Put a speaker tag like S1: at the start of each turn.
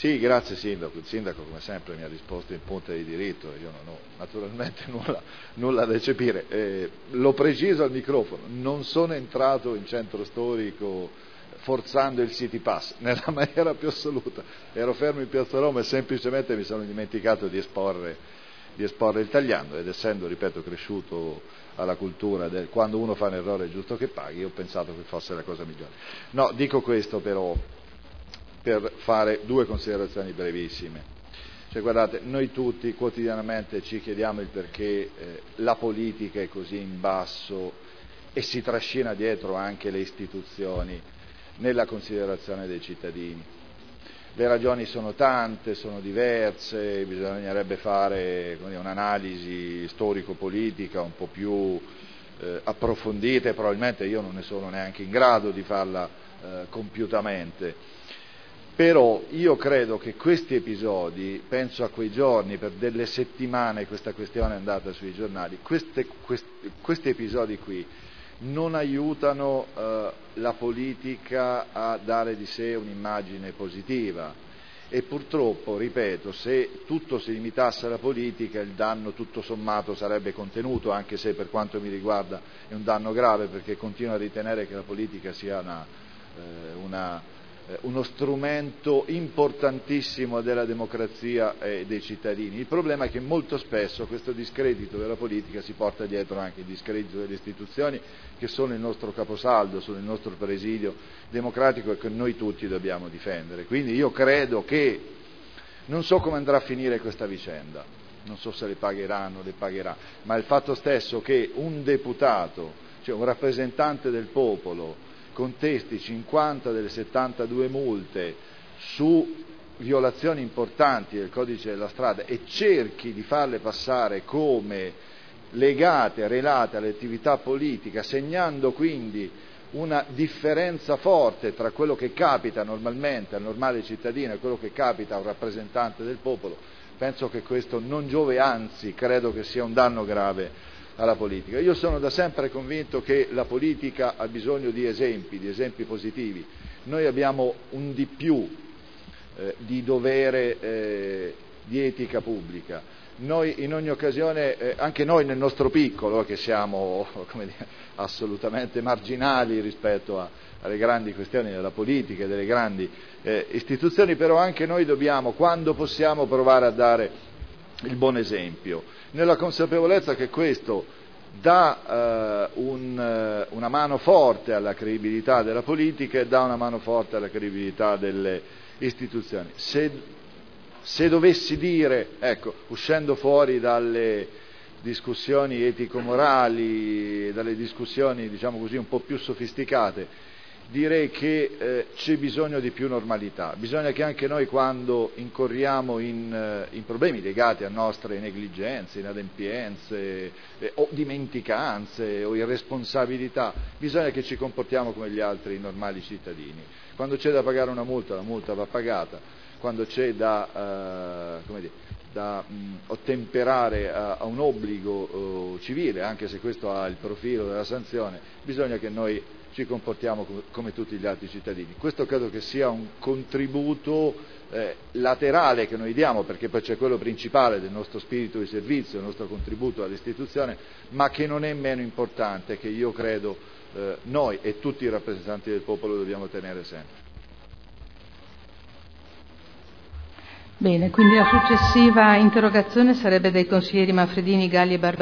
S1: Sì, grazie Sindaco. Il Sindaco come sempre mi ha risposto in punta di diritto, io non ho naturalmente nulla da eccepire. Lo preciso al microfono, non sono entrato in centro storico forzando il City Pass, nella maniera più assoluta. Ero fermo in Piazza Roma e semplicemente mi sono dimenticato di esporre il tagliando, ed essendo, ripeto, cresciuto alla cultura del quando uno fa un errore è giusto che paghi, ho pensato che fosse la cosa migliore. No, dico questo però per fare due considerazioni brevissime. Cioè, guardate, noi tutti quotidianamente ci chiediamo il perché la politica è così in basso e si trascina dietro anche le istituzioni nella considerazione dei cittadini. Le ragioni sono tante, sono diverse, bisognerebbe fare un'analisi storico-politica un po' più approfondita e probabilmente io non ne sono neanche in grado di farla compiutamente. Però io credo che questi episodi, penso a quei giorni, per delle settimane questa questione è andata sui giornali, questi episodi qui non aiutano la politica a dare di sé un'immagine positiva e purtroppo, ripeto, se tutto si limitasse alla politica il danno tutto sommato sarebbe contenuto, anche se per quanto mi riguarda è un danno grave, perché continuo a ritenere che la politica sia uno strumento importantissimo della democrazia e dei cittadini. Il problema è che molto spesso questo discredito della politica si porta dietro anche il discredito delle istituzioni, che sono il nostro caposaldo, sono il nostro presidio democratico e che noi tutti dobbiamo difendere. Quindi io credo che, non so come andrà a finire questa vicenda, non so se le pagherà, non le pagherà, ma il fatto stesso che un deputato, cioè un rappresentante del popolo, contesti 50 delle 72 multe su violazioni importanti del codice della strada e cerchi di farle passare come legate, relate all'attività politica, segnando quindi una differenza forte tra quello che capita normalmente al normale cittadino e quello che capita a un rappresentante del popolo, penso che questo non giove, anzi credo che sia un danno grave alla politica. Io sono da sempre convinto che la politica ha bisogno di esempi positivi. Noi abbiamo un di più di dovere di etica pubblica. Noi in ogni occasione, anche noi nel nostro piccolo, che siamo assolutamente marginali rispetto alle grandi questioni della politica e delle grandi istituzioni, però anche noi dobbiamo, quando possiamo, provare a dare il buon esempio, nella consapevolezza che questo dà una mano forte alla credibilità della politica e dà una mano forte alla credibilità delle istituzioni. Se dovessi dire, uscendo fuori dalle discussioni etico-morali, dalle discussioni, diciamo così, un po' più sofisticate, direi che c'è bisogno di più normalità, bisogna che anche noi, quando incorriamo in problemi legati a nostre negligenze, inadempienze o dimenticanze o irresponsabilità, bisogna che ci comportiamo come gli altri normali cittadini. Quando c'è da pagare una multa, la multa va pagata. Quando c'è da ottemperare a un obbligo civile, anche se questo ha il profilo della sanzione, bisogna che noi ci comportiamo come tutti gli altri cittadini. Questo credo che sia un contributo laterale che noi diamo, perché poi c'è quello principale del nostro spirito di servizio, del nostro contributo all'istituzione, ma che non è meno importante, che io credo noi e tutti i rappresentanti del popolo dobbiamo tenere sempre.
S2: Bene, quindi la successiva interrogazione sarebbe dei consiglieri Manfredini, Galli e Barbato.